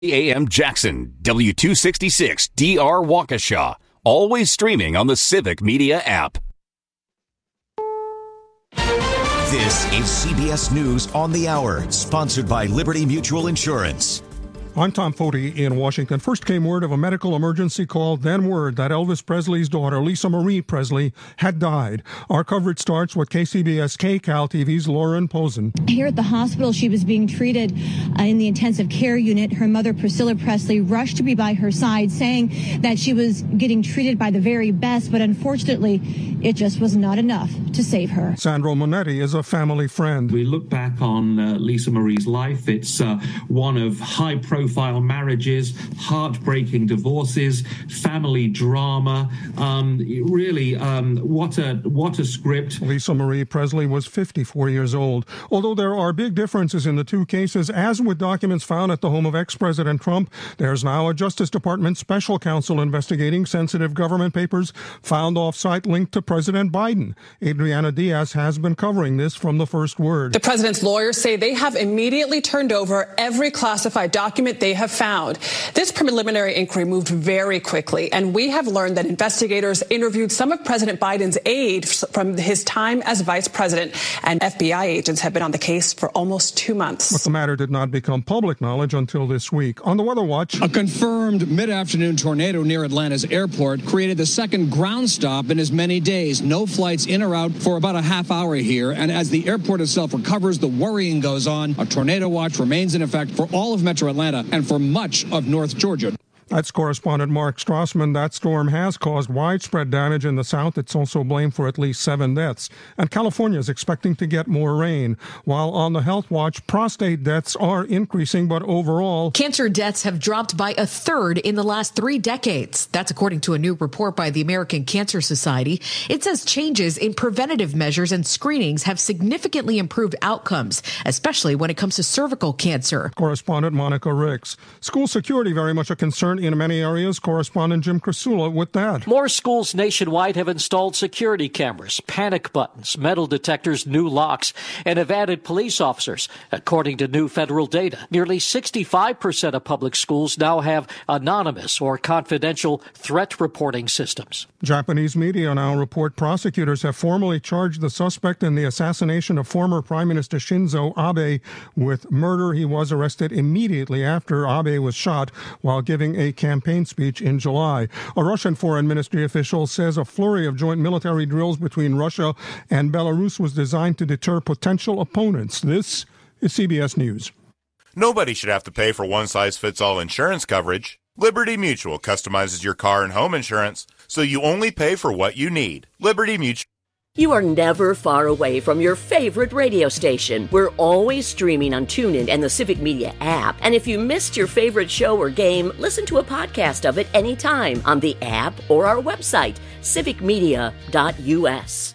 AM Jackson, W266 DR Waukesha. Always streaming on the Civic Media app. This is CBS News on the Hour, sponsored by Liberty Mutual Insurance. I'm Tom Foti in Washington. First came word of a medical emergency call, then word that Elvis Presley's daughter, Lisa Marie Presley, had died. Our coverage starts with KCBS KCAL TV's Lauren Posen. Here at the hospital, she was being treated in the intensive care unit. Her mother, Priscilla Presley, rushed to be by her side, saying that she was getting treated by the very best, but unfortunately, it just was not enough to save her. Sandro Monetti is a family friend. We look back on Lisa Marie's life. It's one of high-profile marriages, heartbreaking divorces, family drama. What a script. Lisa Marie Presley was 54 years old. Although there are big differences in the two cases, as with documents found at the home of ex-President Trump, there's now a Justice Department special counsel investigating sensitive government papers found off-site linked to President Biden. Adriana Diaz has been covering this from the first word. The president's lawyers say they have immediately turned over every classified document they have found. This preliminary inquiry moved very quickly, and we have learned that investigators interviewed some of President Biden's aides from his time as vice president, and FBI agents have been on the case for almost 2 months. But the matter did not become public knowledge until this week. On the Weather Watch, a confirmed mid-afternoon tornado near Atlanta's airport created the second ground stop in as many days. No flights in or out for about a half hour here, and as the airport itself recovers, the worrying goes on. A tornado watch remains in effect for all of Metro Atlanta and for much of North Georgia. That's correspondent Mark Strassman. That storm has caused widespread damage in the south. It's also blamed for at least 7 deaths. And California is expecting to get more rain. While on the Health Watch, prostate deaths are increasing, but overall, cancer deaths have dropped by a third in the last 3 decades. That's according to a new report by the American Cancer Society. It says changes in preventative measures and screenings have significantly improved outcomes, especially when it comes to cervical cancer. Correspondent Monica Ricks. School security very much a concern in many areas. Correspondent Jim Krasula with that. More schools nationwide have installed security cameras, panic buttons, metal detectors, new locks, and have added police officers. According to new federal data, nearly 65% of public schools now have anonymous or confidential threat reporting systems. Japanese media now report prosecutors have formally charged the suspect in the assassination of former Prime Minister Shinzo Abe with murder. He was arrested immediately after Abe was shot while giving a campaign speech in July. A Russian foreign ministry official says a flurry of joint military drills between Russia and Belarus was designed to deter potential opponents. This is CBS News. Nobody should have to pay for one-size-fits-all insurance coverage. Liberty Mutual customizes your car and home insurance, so you only pay for what you need. Liberty Mutual. You are never far away from your favorite radio station. We're always streaming on TuneIn and the Civic Media app. And if you missed your favorite show or game, listen to a podcast of it anytime on the app or our website, civicmedia.us.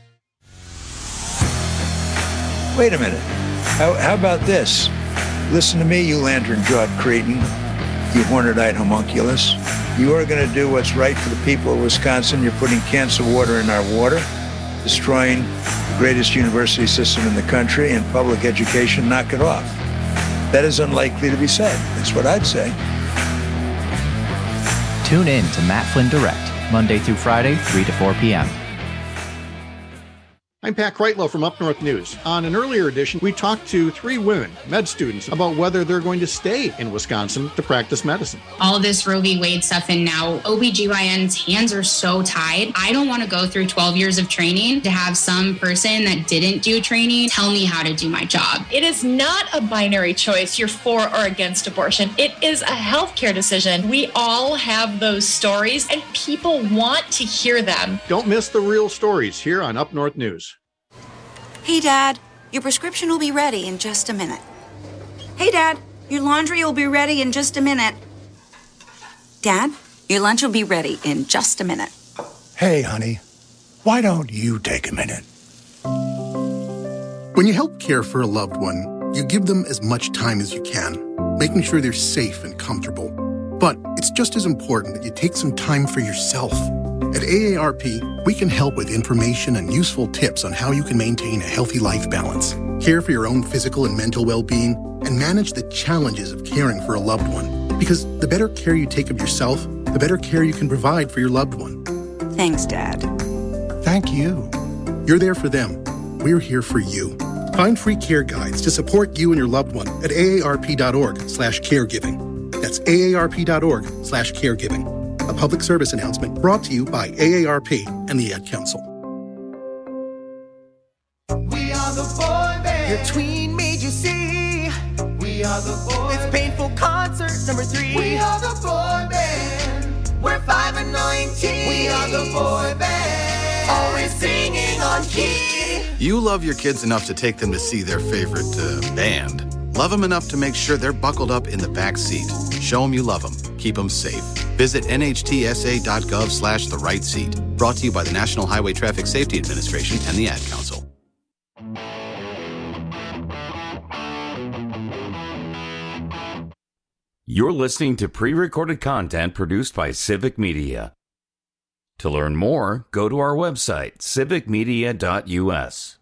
Wait a minute. How about this? Listen to me, you lantern-jawed cretin, you horned-eyed homunculus. You are going to do what's right for the people of Wisconsin. You're putting cancer water in our water, destroying the greatest university system in the country, and public education. Knock it off. That is unlikely to be said. That's what I'd say. Tune in to Matt Flynn Direct, Monday through Friday, 3 to 4 p.m. I'm Pat Kreitlow from Up North News. On an earlier edition, we talked to 3 women, med students, about whether they're going to stay in Wisconsin to practice medicine. All of this Roe v. Wade stuff, and now OBGYN's hands are so tied. I don't want to go through 12 years of training to have some person that didn't do training tell me how to do my job. It is not a binary choice, you're for or against abortion. It is a healthcare decision. We all have those stories, and people want to hear them. Don't miss the real stories here on Up North News. Hey, Dad, your prescription will be ready in just a minute. Hey, Dad, your laundry will be ready in just a minute. Dad, your lunch will be ready in just a minute. Hey, honey, why don't you take a minute? When you help care for a loved one, you give them as much time as you can, making sure they're safe and comfortable. But it's just as important that you take some time for yourself. At AARP, we can help with information and useful tips on how you can maintain a healthy life balance, care for your own physical and mental well-being, and manage the challenges of caring for a loved one. Because the better care you take of yourself, the better care you can provide for your loved one. Thanks, Dad. Thank you. You're there for them. We're here for you. Find free care guides to support you and your loved one at aarp.org/caregiving. That's aarp.org/caregiving. A public service announcement brought to you by AARP and the Ad Council. We are the boy band. Your tween made you see. We are the boy. It's Painful Concert number 3. We are the boy band. We're 5 and 19. We are the boy band. Always singing on key. You love your kids enough to take them to see their favorite band. Love them enough to make sure they're buckled up in the back seat. Show them you love them. Keep them safe. Visit nhtsa.gov/the right seat. Brought to you by the National Highway Traffic Safety Administration and the Ad Council. You're listening to pre-recorded content produced by Civic Media. To learn more, go to our website, civicmedia.us.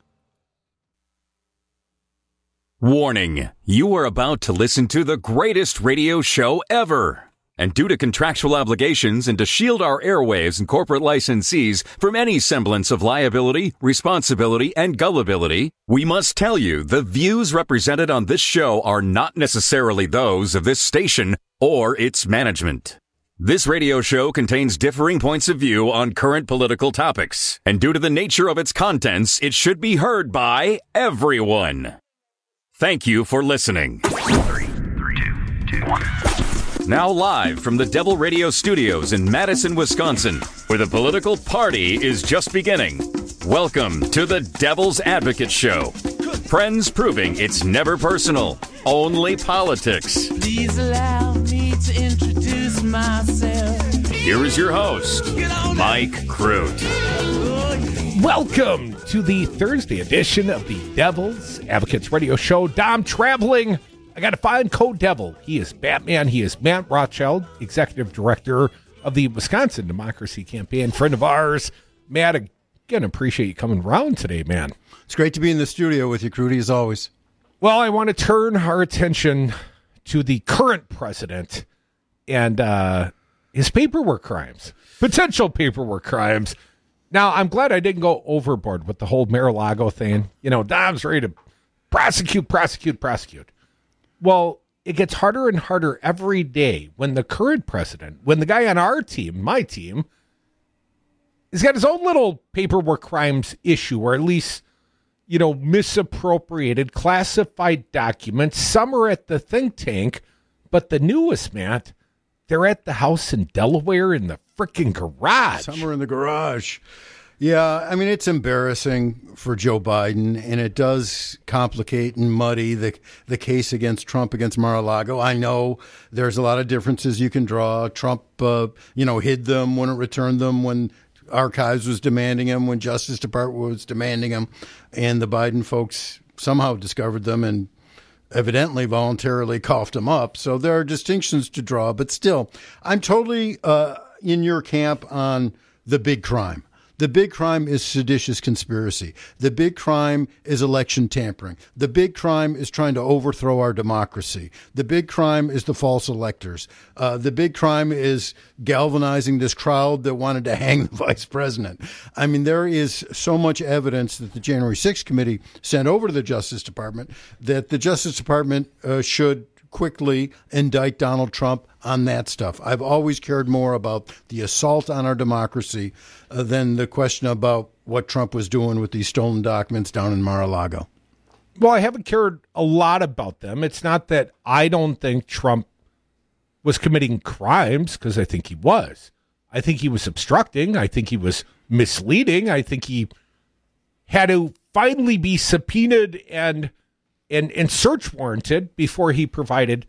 Warning, you are about to listen to the greatest radio show ever. And due to contractual obligations and to shield our airwaves and corporate licensees from any semblance of liability, responsibility, and gullibility, we must tell you the views represented on this show are not necessarily those of this station or its management. This radio show contains differing points of view on current political topics, and due to the nature of its contents, it should be heard by everyone. Thank you for listening. 3, 2, 1. Now live from the Devil Radio Studios in Madison, Wisconsin, where the political party is just beginning. Welcome to the Devil's Advocate Show. Friends proving it's never personal, only politics. Please allow me to introduce myself. Here is your host, Mike Crute. Welcome to the Thursday edition of the Devil's Advocates Radio Show. Dom traveling. I got to find Code Devil. He is Batman. He is Matt Rothschild, Executive Director of the Wisconsin Democracy Campaign, friend of ours. Matt, again, appreciate you coming around today, man. It's great to be in the studio with you, Crudy, as always. Well, I want to turn our attention to the current president and his paperwork crimes, potential paperwork crimes. Now, I'm glad I didn't go overboard with the whole Mar-a-Lago thing. You know, Dom's ready to prosecute. Well, it gets harder and harder every day when the current president, when the guy on our team, my team, has got his own little paperwork crimes issue, or at least, you know, misappropriated classified documents. Some are at the think tank, but the newest, Matt, they're at the house in Delaware in the freaking garage. Some are in the garage. Yeah, I mean, it's embarrassing for Joe Biden, and it does complicate and muddy the case against Trump against Mar-a-Lago. I know there's a lot of differences you can draw. Trump, hid them, wouldn't return them when Archives was demanding them, when Justice Department was demanding them, and the Biden folks somehow discovered them and evidently voluntarily coughed them up. So there are distinctions to draw, but still, I'm totally in your camp on the big crime. The big crime is seditious conspiracy. The big crime is election tampering. The big crime is trying to overthrow our democracy. The big crime is the false electors. The big crime is galvanizing this crowd that wanted to hang the vice president. I mean, there is so much evidence that the January 6th committee sent over to the Justice Department that the Justice Department should quickly indict Donald Trump on that stuff. I've always cared more about the assault on our democracy than the question about what Trump was doing with these stolen documents down in Mar-a-Lago. Well, I haven't cared a lot about them. It's not that I don't think Trump was committing crimes, because I think he was. I think he was obstructing. I think he was misleading. I think he had to finally be subpoenaed and search warranted before he provided,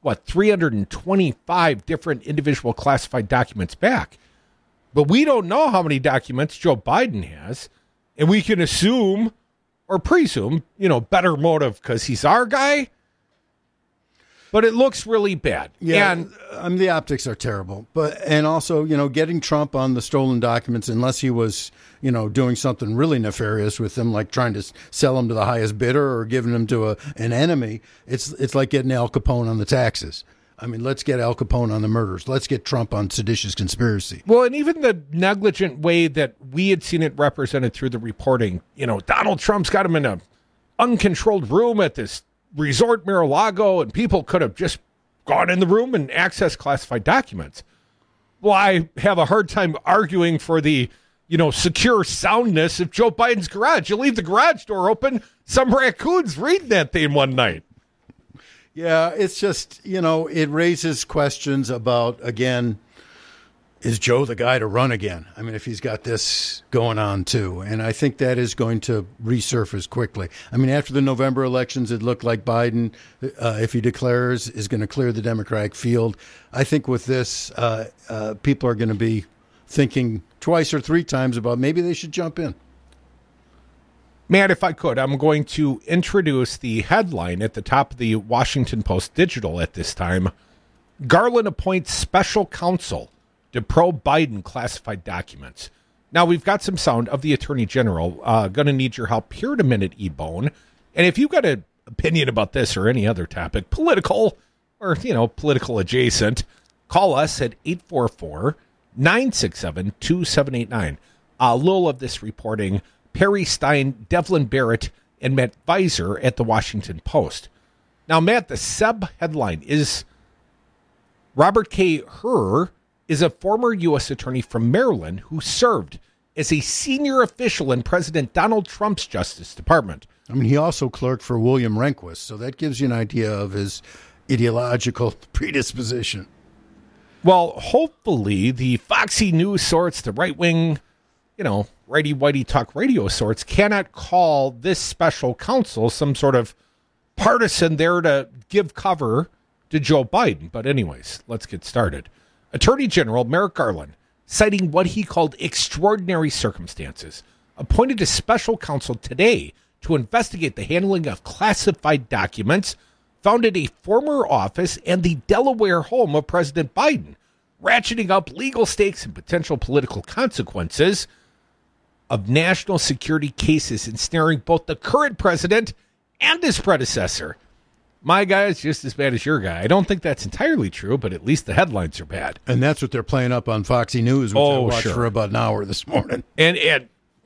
325 different individual classified documents back. But we don't know how many documents Joe Biden has, and we can assume or presume, better motive because he's our guy. But it looks really bad. Yeah, and the optics are terrible. And also, getting Trump on the stolen documents, unless he was, doing something really nefarious with them, like trying to sell them to the highest bidder or giving them to an enemy, it's like getting Al Capone on the taxes. I mean, let's get Al Capone on the murders. Let's get Trump on seditious conspiracy. Well, and even the negligent way that we had seen it represented through the reporting, Donald Trump's got him in an uncontrolled room at this resort Mar-a-Lago, and people could have just gone in the room and accessed classified documents. Well, I have a hard time arguing for the, secure soundness of Joe Biden's garage. You leave the garage door open, some raccoons reading that thing one night. Yeah, it's just, it raises questions about, again, is Joe the guy to run again? I mean, if he's got this going on too. And I think that is going to resurface quickly. I mean, after the November elections, it looked like Biden, if he declares, is going to clear the Democratic field. I think with this, people are going to be thinking twice or three times about maybe they should jump in. Matt, if I could, I'm going to introduce the headline at the top of the Washington Post Digital at this time. Garland appoints special counsel to probe Biden classified documents. Now, we've got some sound of the Attorney General. Going to need your help here in a minute, E-Bone. And if you've got an opinion about this or any other topic, political or, political adjacent, call us at 844-967-2789. A little of this reporting, Perry Stein, Devlin Barrett, and Matt Weiser at the Washington Post. Now, Matt, the sub-headline is Robert K. Hur is a former U.S. attorney from Maryland who served as a senior official in President Donald Trump's Justice Department. I mean, he also clerked for William Rehnquist, so that gives you an idea of his ideological predisposition. Well, hopefully the Foxy News sorts, the right-wing, righty-whitey talk radio sorts, cannot call this special counsel some sort of partisan there to give cover to Joe Biden. But anyways, let's get started. Attorney General Merrick Garland, citing what he called extraordinary circumstances, appointed a special counsel today to investigate the handling of classified documents found at a former office and the Delaware home of President Biden, ratcheting up legal stakes and potential political consequences of national security cases ensnaring both the current president and his predecessor. My guy is just as bad as your guy. I don't think that's entirely true, but at least the headlines are bad. And that's what they're playing up on Foxy News, which I watched for about an hour this morning. And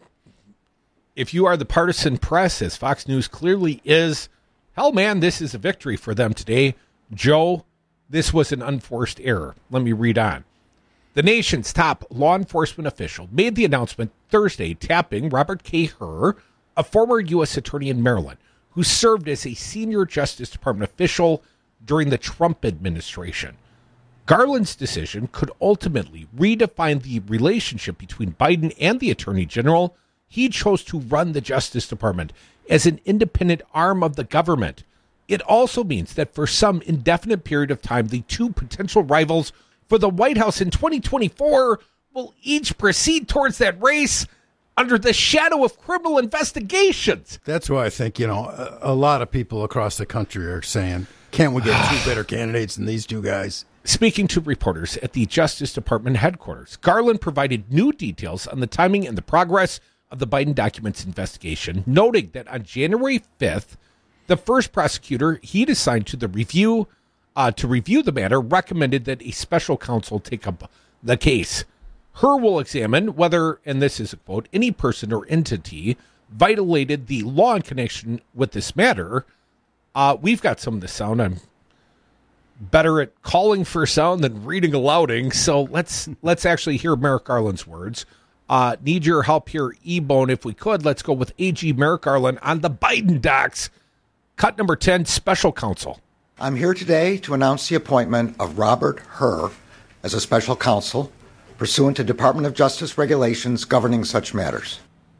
if you are the partisan press, as Fox News clearly is, hell, man, this is a victory for them today. Joe, this was an unforced error. Let me read on. The nation's top law enforcement official made the announcement Thursday, tapping Robert K. Hur, a former U.S. attorney in Maryland, who served as a senior Justice Department official during the Trump administration. Garland's decision could ultimately redefine the relationship between Biden and the Attorney General. He chose to run the Justice Department as an independent arm of the government. It also means that for some indefinite period of time, the two potential rivals for the White House in 2024 will each proceed towards that race under the shadow of criminal investigations. That's why I think, a lot of people across the country are saying, can't we get two better candidates than these two guys? Speaking to reporters at the Justice Department headquarters, Garland provided new details on the timing and the progress of the Biden documents investigation, noting that on January 5th, the first prosecutor he'd assigned to review the matter recommended that a special counsel take up the case. Hur will examine whether, and this is a quote, any person or entity violated the law in connection with this matter. We've got some of the sound. I'm better at calling for sound than reading alouding, so let's actually hear Merrick Garland's words. Need your help here, E-Bone, if we could. Let's go with AG Merrick Garland on the Biden docs. Cut number 10, special counsel. I'm here today to announce the appointment of Robert Hur as a special counsel pursuant to Department of Justice regulations governing such matters.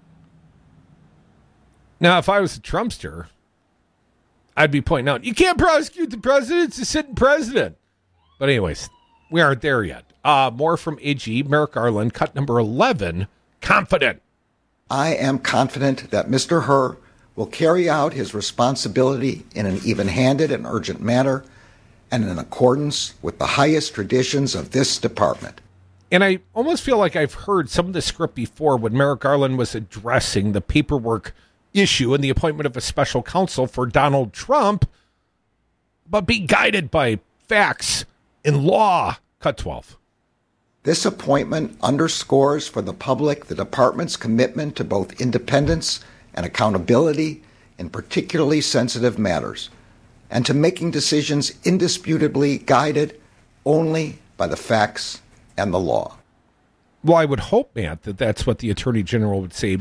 Now, if I was a Trumpster, I'd be pointing out, you can't prosecute the president, it's a sitting president. But anyways, we aren't there yet. More from AG, Merrick Garland, cut number 11, confident. I am confident that Mr. Hur will carry out his responsibility in an even-handed and urgent manner and in accordance with the highest traditions of this department. And I almost feel like I've heard some of the script before when Merrick Garland was addressing the paperwork issue and the appointment of a special counsel for Donald Trump, but be guided by facts and law. Cut 12. This appointment underscores for the public the department's commitment to both independence and accountability in particularly sensitive matters, and to making decisions indisputably guided only by the facts and the law. Well, I would hope, Matt, that that's what the Attorney General would say,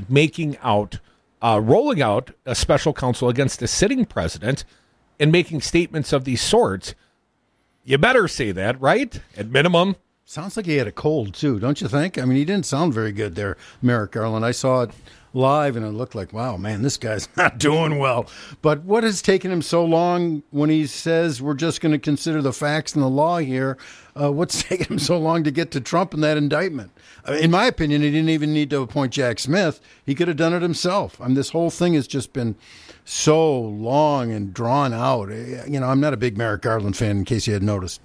rolling out a special counsel against a sitting president and making statements of these sorts. You better say that, right? At minimum. Sounds like he had a cold, too, don't you think? I mean, he didn't sound very good there, Merrick Garland. I saw it live, and it looked like, wow, man, this guy's not doing well. But what has taken him so long when he says we're just going to consider the facts and the law here? What's taken him so long to get to Trump in that indictment? In my opinion, he didn't even need to appoint Jack Smith. He could have done it himself. I mean, this whole thing has just been so long and drawn out. You know, I'm not a big Merrick Garland fan, in case you had noticed.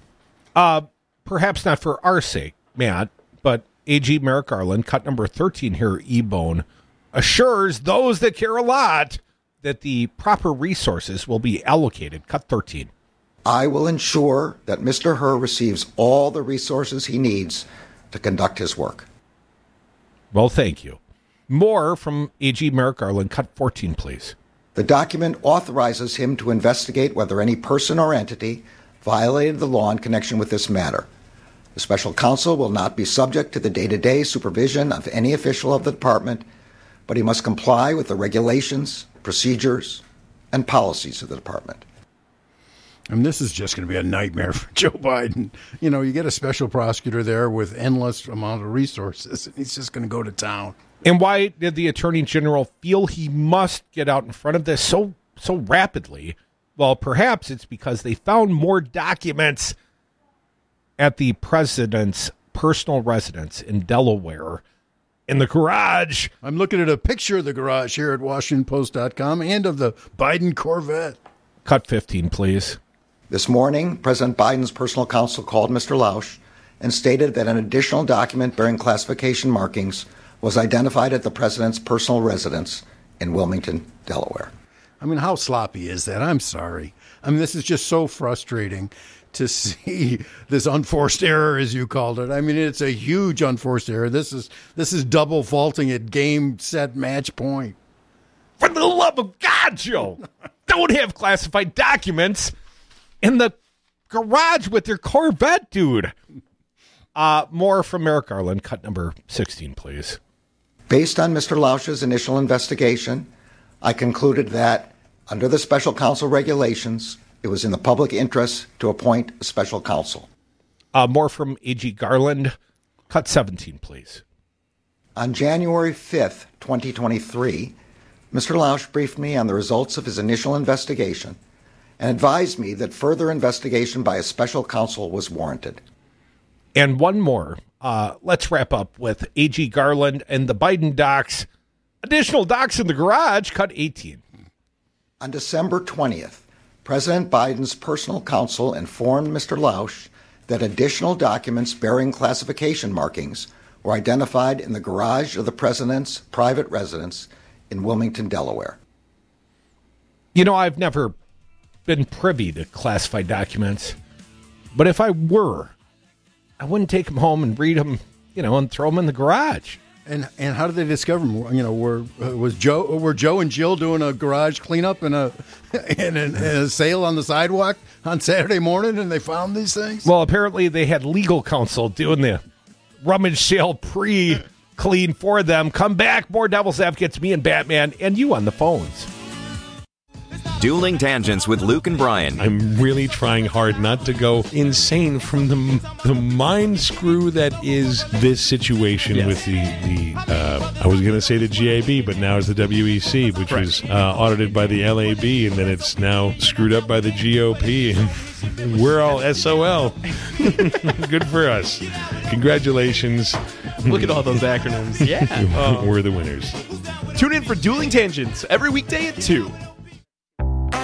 Perhaps not for our sake, Matt, but AG Merrick Garland, cut number 13 here, E-Bone, assures those that care a lot that the proper resources will be allocated. Cut 13. I will ensure that Mr. Hur receives all the resources he needs to conduct his work. Well, thank you. More from AG Merrick Garland. Cut 14, please. The document authorizes him to investigate whether any person or entity violated the law in connection with this matter. The special counsel will not be subject to the day-to-day supervision of any official of the department, but he must comply with the regulations, procedures, and policies of the department. And this is just going to be a nightmare for Joe Biden. You know, you get a special prosecutor there with endless amount of resources, and he's just going to go to town. And why did the Attorney General feel he must get out in front of this so rapidly? Well, perhaps it's because they found more documents at the president's personal residence in Delaware in the garage. I'm looking at a picture of the garage here at WashingtonPost.com and of the Biden Corvette. Cut 15, please. This morning, President Biden's personal counsel called Mr. Lausch and stated that an additional document bearing classification markings was identified at the president's personal residence in Wilmington, Delaware. I mean, how sloppy is that? I'm sorry. I mean, this is just so frustrating to see this unforced error, as you called it. I mean, it's a huge unforced error. This is double faulting at game, set, match point. For the love of God, Joe, don't have classified documents in the garage with your Corvette, dude. More from Merrick Garland. Cut number 16, please. Based on Mr. Lausch's initial investigation, I concluded that, under the special counsel regulations, it was in the public interest to appoint a special counsel. More from A.G. Garland. Cut 17, please. On January 5th, 2023, Mr. Lausch briefed me on the results of his initial investigation and advised me that further investigation by a special counsel was warranted. And one more. Let's wrap up with A.G. Garland and the Biden docs. Additional docs in the garage. Cut 18. On December 20th, President Biden's personal counsel informed Mr. Lausch that additional documents bearing classification markings were identified in the garage of the president's private residence in Wilmington, Delaware. You know, I've never been privy to classified documents, but if I were, I wouldn't take them home and read them, and throw them in the garage. And how did they discover them? Were Joe and Jill doing a garage cleanup and a sale on the sidewalk on Saturday morning, and they found these things? Well, apparently they had legal counsel doing the rummage sale pre-clean for them. Come back, more Devil's Advocates, me and Batman, and you on the phones. Dueling Tangents with Luke and Brian. I'm really trying hard not to go insane from the mind screw that is this situation with the I was going to say the GAB, but now it's the WEC, which was audited by the LAB, and then it's now screwed up by the GOP, and we're all SOL. Good for us. Congratulations. Look at all those acronyms. Yeah. We're the winners. Tune in for Dueling Tangents every weekday at 2.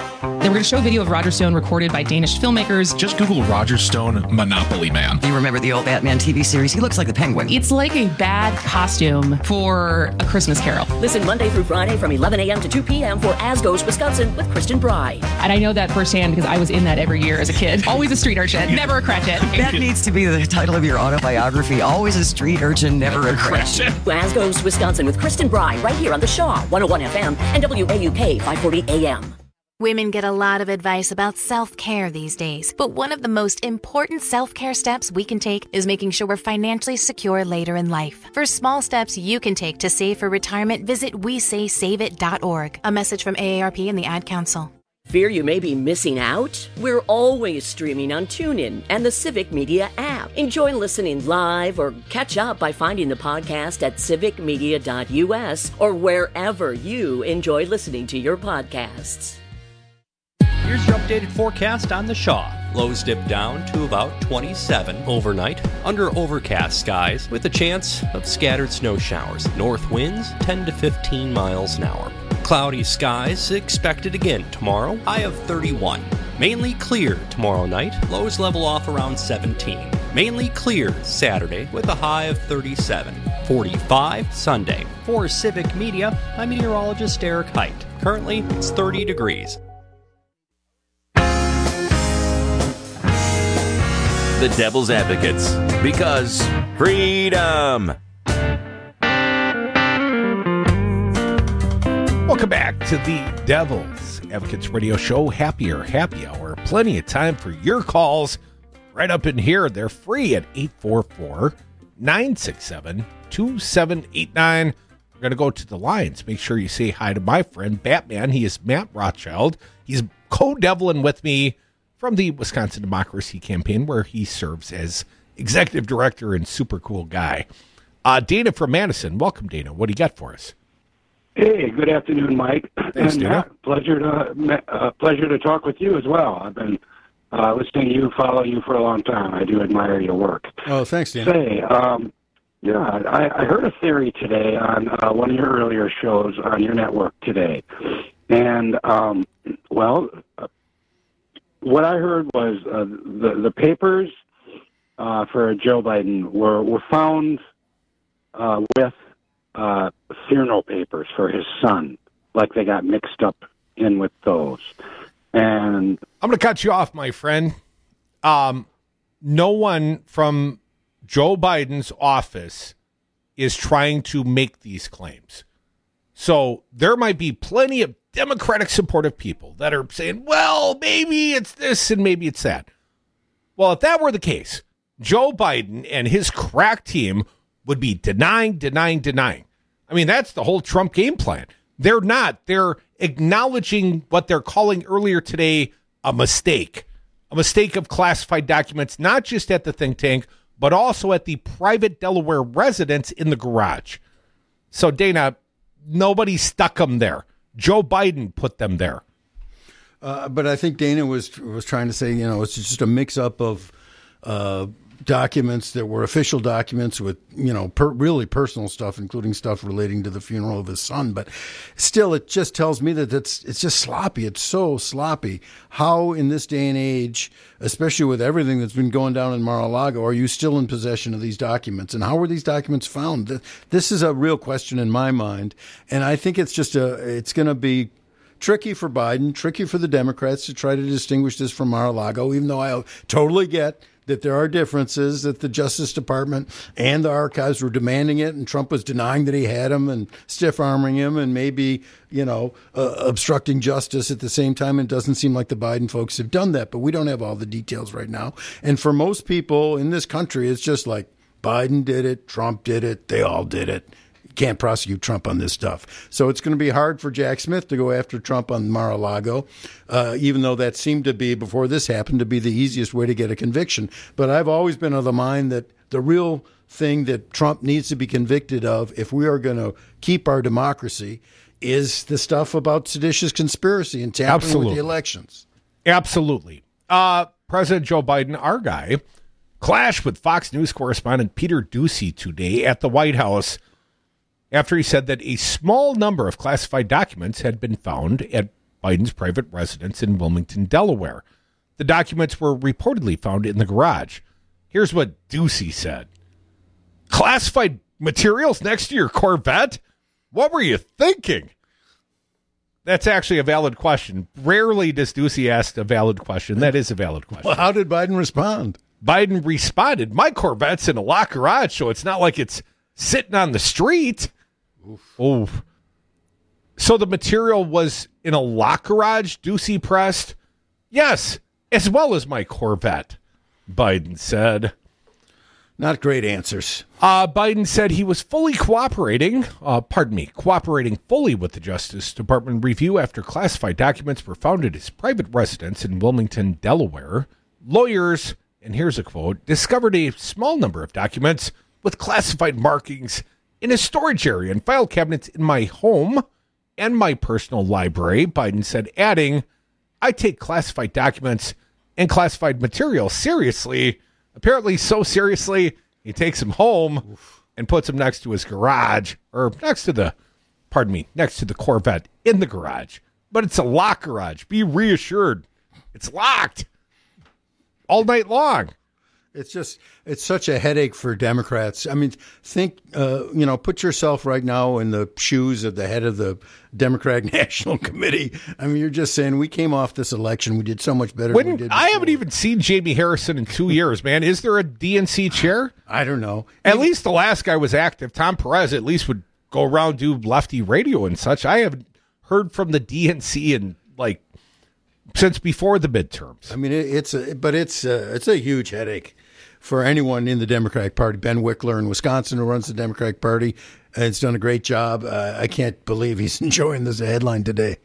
They were going to show a video of Roger Stone recorded by Danish filmmakers. Just Google Roger Stone Monopoly Man. Do you remember the old Batman TV series? He looks like the Penguin. It's like a bad costume for A Christmas Carol. Listen Monday through Friday from 11 a.m. to 2 p.m. for As Goes Wisconsin with Kristen Bry. And I know that firsthand because I was in that every year as a kid. Always a street urchin, never a Cratchit. That needs to be the title of your autobiography. Always a street urchin, never a Cratchit. As Goes Wisconsin with Kristen Bry right here on the Shaw 101 FM and WAUK 540 AM. Women get a lot of advice about self-care these days, but one of the most important self-care steps we can take is making sure we're financially secure later in life. For small steps you can take to save for retirement, visit WeSaySaveIt.org. A message from AARP and the Ad Council. Fear you may be missing out? We're always streaming on TuneIn and the Civic Media app. Enjoy listening live or catch up by finding the podcast at civicmedia.us or wherever you enjoy listening to your podcasts. Here's your updated forecast on the Shaw. Lows dip down to about 27 overnight, under overcast skies with a chance of scattered snow showers. North winds 10 to 15 miles an hour. Cloudy skies expected again tomorrow, high of 31. Mainly clear tomorrow night, lows level off around 17. Mainly clear Saturday with a high of 37. 45 Sunday. For Civic Media, I'm meteorologist Eric Height. Currently, it's 30 degrees. The Devil's Advocates, because freedom. Welcome back to the Devil's Advocates Radio Show. Happy Hour. Plenty of time for your calls right up in here. They're free at 844-967-2789. We're going to go to the lines. Make sure you say hi to my friend, Batman. He is Matt Rothschild. He's co-deviling with me from the Wisconsin Democracy Campaign, where he serves as executive director and super cool guy. Dana from Madison. Welcome, Dana. What do you got for us? Hey, good afternoon, Mike. Thanks, and, Dana. Pleasure to talk with you as well. I've been listening to you, follow you for a long time. I do admire your work. Oh, thanks, Dana. Say, I heard a theory today on one of your earlier shows on your network today. And, what I heard was the papers for Joe Biden were found with funeral papers for his son, like they got mixed up in with those. And I'm going to cut you off, my friend. No one from Joe Biden's office is trying to make these claims. So there might be plenty of Democratic supportive people that are saying, well, maybe it's this and maybe it's that. Well, if that were the case, Joe Biden and his crack team would be denying. I mean, that's the whole Trump game plan. They're not. They're acknowledging what they're calling earlier today a mistake of classified documents, not just at the think tank, but also at the private Delaware residence in the garage. So, Dana, nobody stuck them there. Joe Biden put them there. But I think Dana was trying to say, it's just a mix-up of documents that were official documents with, really personal stuff, including stuff relating to the funeral of his son. But still, it just tells me that it's just sloppy. It's so sloppy. How in this day and age, especially with everything that's been going down in Mar-a-Lago, are you still in possession of these documents? And how were these documents found? This is a real question in my mind. And I think it's going to be tricky for Biden, tricky for the Democrats to try to distinguish this from Mar-a-Lago, even though I totally get that there are differences, that the Justice Department and the archives were demanding it, and Trump was denying that he had him and stiff-arming him and maybe, obstructing justice at the same time. It doesn't seem like the Biden folks have done that, but we don't have all the details right now. And for most people in this country, it's just like Biden did it, Trump did it, they all did it. Can't prosecute Trump on this stuff. So it's going to be hard for Jack Smith to go after Trump on Mar-a-Lago, even though that seemed to be, before this happened, to be the easiest way to get a conviction. But I've always been of the mind that the real thing that Trump needs to be convicted of, if we are going to keep our democracy, is the stuff about seditious conspiracy and tampering with the elections. Absolutely. President Joe Biden, our guy, clashed with Fox News correspondent Peter Doocy today at the White House after he said that a small number of classified documents had been found at Biden's private residence in Wilmington, Delaware. The documents were reportedly found in the garage. Here's what Ducey said. Classified materials next to your Corvette? What were you thinking? That's actually a valid question. Rarely does Ducey ask a valid question. That is a valid question. Well, how did Biden respond? Biden responded, my Corvette's in a locked garage, so it's not like it's sitting on the street. Oof. So the material was in a locked garage, Ducey pressed? Yes, as well as my Corvette, Biden said. Not great answers. Biden said he was fully cooperating fully with the Justice Department review after classified documents were found at his private residence in Wilmington, Delaware. Lawyers, and here's a quote, discovered a small number of documents with classified markings in a storage area and file cabinets in my home and my personal library, Biden said, adding, I take classified documents and classified material seriously. Apparently so seriously, he takes them home and puts them next to his garage, or next to the Corvette in the garage. But it's a locked garage. Be reassured. It's locked all night long. It's such a headache for Democrats. I mean, think, put yourself right now in the shoes of the head of the Democratic National Committee. I mean, you're just saying, we came off this election. We did so much better than we did before. I haven't even seen Jamie Harrison in 2 years, man. Is there a DNC chair? I don't know. At least the last guy was active. Tom Perez at least would go around, do lefty radio and such. I haven't heard from the DNC in, since before the midterms. I mean, it's a huge headache for anyone in the Democratic Party. Ben Wickler in Wisconsin, who runs the Democratic Party, has done a great job. I can't believe he's enjoying this headline today.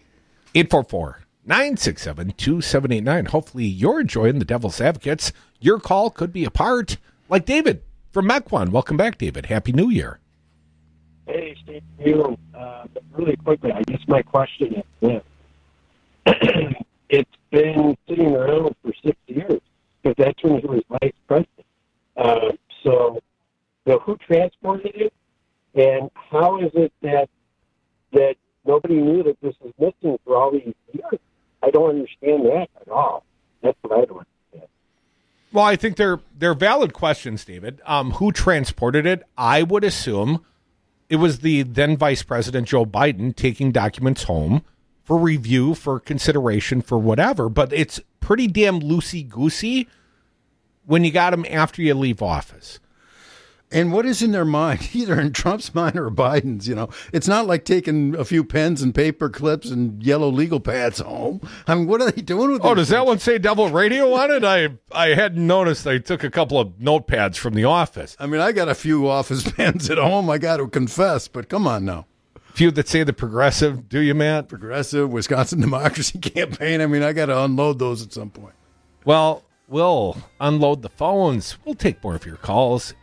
844-967-2789. Hopefully you're enjoying the Devil's Advocates. Your call could be a part, like David from Mequon. Welcome back, David. Happy New Year. Hey, Steve. Really quickly, I guess my question is this. It's been sitting around for 6 years, because that's when he was vice president. Who transported it, and how is it that nobody knew that this was missing for all these years? I don't understand that at all. That's what I don't understand. Well, I think they're valid questions, David. Who transported it? I would assume it was the then Vice President Joe Biden taking documents home for review, for consideration, for whatever. But it's pretty damn loosey-goosey when you got them after you leave office. And what is in their mind, either in Trump's mind or Biden's, It's not like taking a few pens and paper clips and yellow legal pads home. I mean, what are they doing with it? Oh, does that one say Devil Radio on it? I hadn't noticed. I took a couple of notepads from the office. I mean, I got a few office pens at home, I got to confess, but come on now. Few that say the Progressive, do you, Matt? Progressive, Wisconsin Democracy Campaign. I mean, I got to unload those at some point. Well, we'll unload the phones. We'll take more of your calls.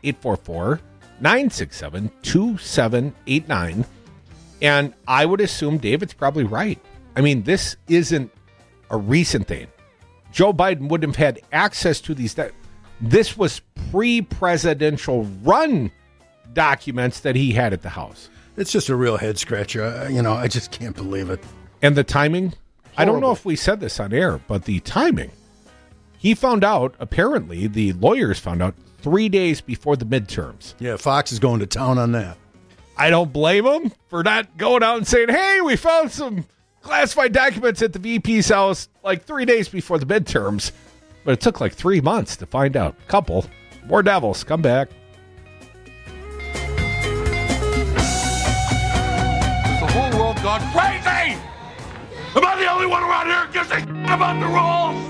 844-967-2789. And I would assume David's probably right. I mean, this isn't a recent thing. Joe Biden wouldn't have had access to these. This was pre-presidential run documents that he had at the House. It's just a real head scratcher. I just can't believe it. And the timing? Horrible. I don't know if we said this on air, but the timing. He found out, apparently, the lawyers found out 3 days before the midterms. Yeah, Fox is going to town on that. I don't blame him for not going out and saying, hey, we found some classified documents at the VP's house 3 days before the midterms. But it took 3 months to find out. Couple. More Devils. Come back. The whole world gone crazy! Am I the only one around here who gives a about the rules?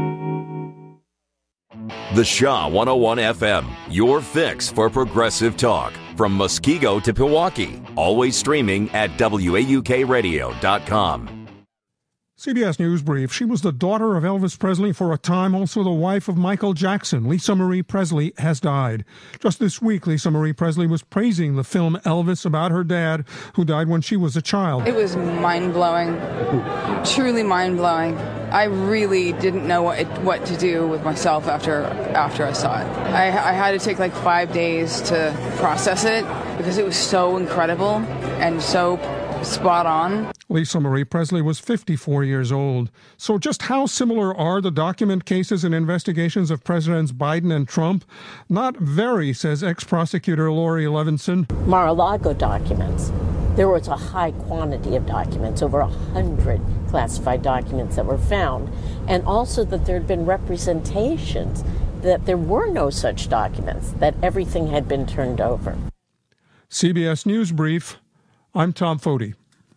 The Shaw 101 FM, your fix for progressive talk. From Muskego to Pewaukee. Always streaming at WAUKradio.com. CBS News Brief. She was the daughter of Elvis Presley for a time, also the wife of Michael Jackson. Lisa Marie Presley has died. Just this week, Lisa Marie Presley was praising the film Elvis about her dad, who died when she was a child. It was mind-blowing, truly mind-blowing. I really didn't know what to do with myself after I saw it. I had to take 5 days to process it because it was so incredible and so spot on. Lisa Marie Presley was 54 years old. So just how similar are the document cases and investigations of Presidents Biden and Trump? Not very, says ex-prosecutor Lori Levinson. Mar-a-Lago documents. There was a high quantity of documents, over 100 classified documents that were found, and also that there had been representations that there were no such documents, that everything had been turned over. CBS News Brief, I'm Tom Foti.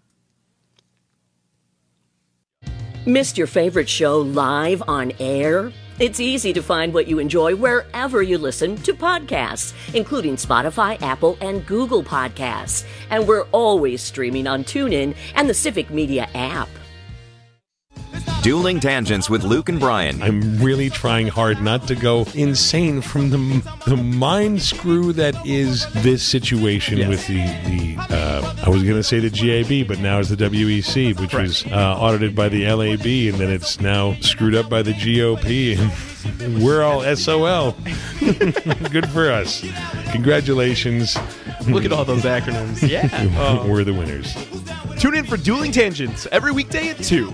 Missed your favorite show live on air? It's easy to find what you enjoy wherever you listen to podcasts, including Spotify, Apple, and Google Podcasts. And we're always streaming on TuneIn and the Civic Media app. Dueling Tangents with Luke and Brian. I'm really trying hard not to go insane from the mind screw that is this situation with the I was going to say the GAB, but now it's the WEC, which was audited by the LAB, and then it's now screwed up by the GOP, and we're all SOL. Good for us. Congratulations. Look at all those acronyms. Yeah. We're the winners. Tune in for Dueling Tangents every weekday at 2.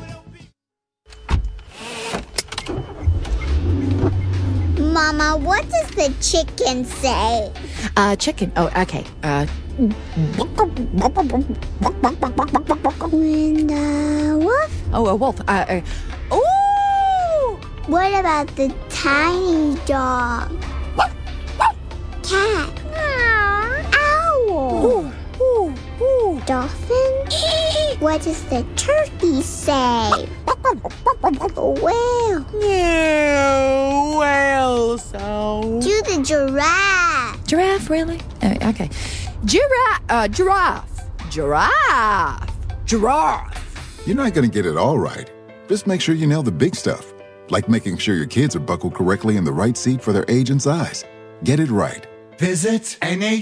Mama, what does the chicken say? Chicken. Oh, okay. When the wolf? Oh, a wolf. Ooh! What about the tiny dog? Cat. Owl. Dolphin? What does the turkey say? Whale. Whale sound. Do the giraffe. Giraffe, really? Okay. Giraffe. You're not going to get it all right. Just make sure you nail the big stuff, like making sure your kids are buckled correctly in the right seat for their age and size. Get it right. Visit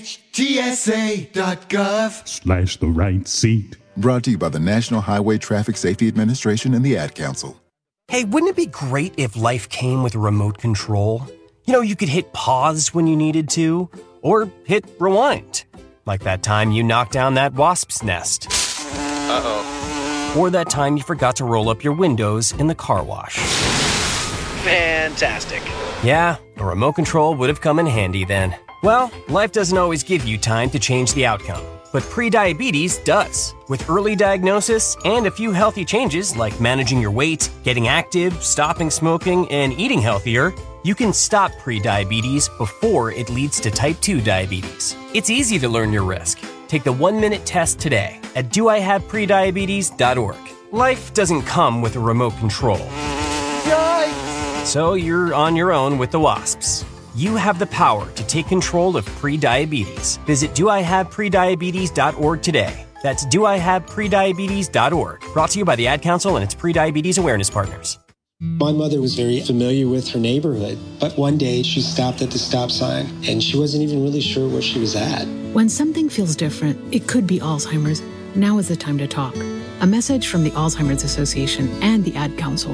NHTSA.gov/the right seat. Brought to you by the National Highway Traffic Safety Administration and the Ad Council. Hey, wouldn't it be great if life came with a remote control? You know, you could hit pause when you needed to, or hit rewind. Like that time you knocked down that wasp's nest. Uh-oh. Or that time you forgot to roll up your windows in the car wash. Fantastic. Yeah, a remote control would have come in handy then. Well, life doesn't always give you time to change the outcome, but prediabetes does. With early diagnosis and a few healthy changes like managing your weight, getting active, stopping smoking, and eating healthier, you can stop prediabetes before it leads to type 2 diabetes. It's easy to learn your risk. Take the 1-minute test today at doihaveprediabetes.org. Life doesn't come with a remote control. Yikes! So you're on your own with the wasps. You have the power to take control of prediabetes. Visit doihaveprediabetes.org today. That's doihaveprediabetes.org. Brought to you by the Ad Council and its Prediabetes Awareness Partners. My mother was very familiar with her neighborhood, but one day she stopped at the stop sign and she wasn't even really sure where she was at. When something feels different, it could be Alzheimer's. Now is the time to talk. A message from the Alzheimer's Association and the Ad Council.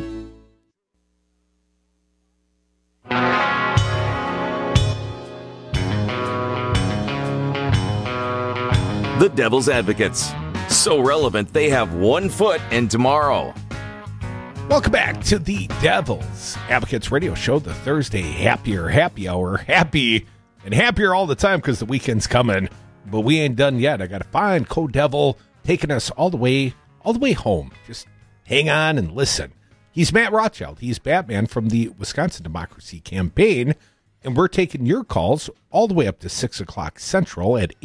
The Devil's Advocates. So relevant, they have one foot in tomorrow. Welcome back to the Devil's Advocates Radio Show, the Thursday happy hour. Happy and happier all the time because the weekend's coming, but we ain't done yet. I got to find Co-Devil taking us all the way home. Just hang on and listen. He's Matt Rothschild. He's Batman from the Wisconsin Democracy Campaign, and we're taking your calls all the way up to 6 o'clock Central at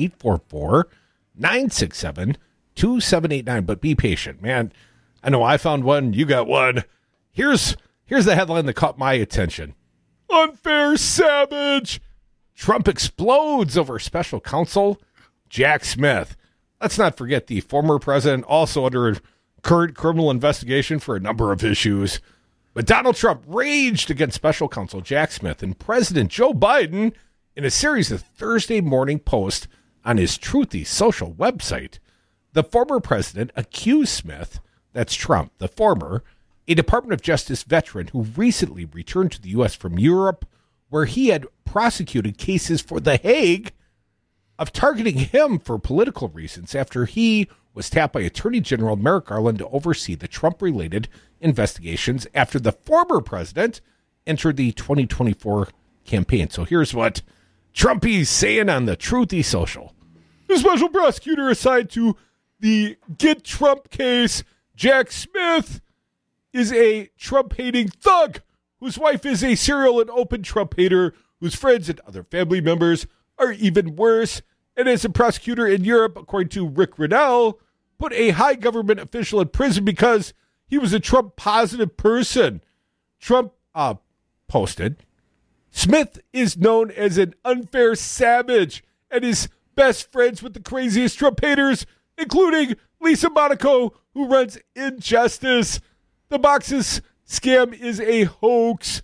844-967-2789. But be patient, man. I know I found one. You got one. Here's the headline that caught my attention. Unfair savage. Trump explodes over special counsel Jack Smith. Let's not forget the former president also under a current criminal investigation for a number of issues. But Donald Trump raged against special counsel Jack Smith and President Joe Biden in a series of Thursday morning posts on his Truthy social website. The former president accused Smith, that's Trump, the former, a Department of Justice veteran who recently returned to the U.S. from Europe, where he had prosecuted cases for The Hague, of targeting him for political reasons after he was tapped by Attorney General Merrick Garland to oversee the Trump-related investigations after the former president entered the 2024 campaign. So here's what Trumpy's saying on the Truthy Social. The special prosecutor assigned to the Get Trump case, Jack Smith, is a Trump-hating thug whose wife is a serial and open Trump hater, whose friends and other family members are even worse. And as a prosecutor in Europe, according to Rick Riddell, put a high government official in prison because he was a Trump-positive person. Trump posted, Smith is known as an unfair savage and is best friends with the craziest Trump haters, including Lisa Monaco, who runs Injustice. The Boxes scam is a hoax.